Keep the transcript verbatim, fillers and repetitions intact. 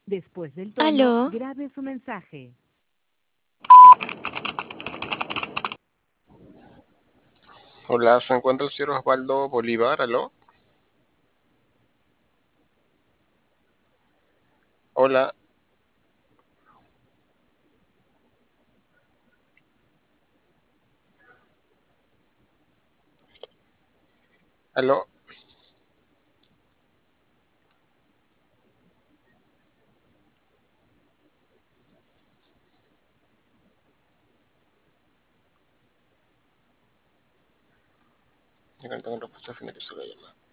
Después del tono, Aló, grabe su mensaje. Hola, ¿se encuentra el señor Osvaldo Bolívar? ¿Aló? Hola, ¿aló? Ya que no tengo respuesta, finalizo la llamada.